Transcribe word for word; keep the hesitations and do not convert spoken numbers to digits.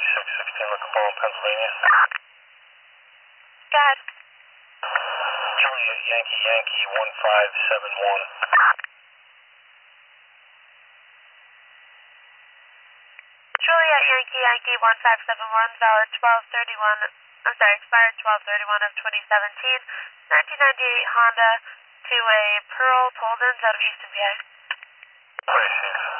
twenty-six sixteen McCall, Pennsylvania. Go ahead. Juliet Yankee Yankee one five seven one. Juliet Yankee Yankee one five seven one, valid twelve thirty-one, I'm sorry, expired twelve thirty-one of twenty seventeen, nineteen ninety-eight Honda, two-way Pearl Toldens out of Easton, P A. Appreciate it.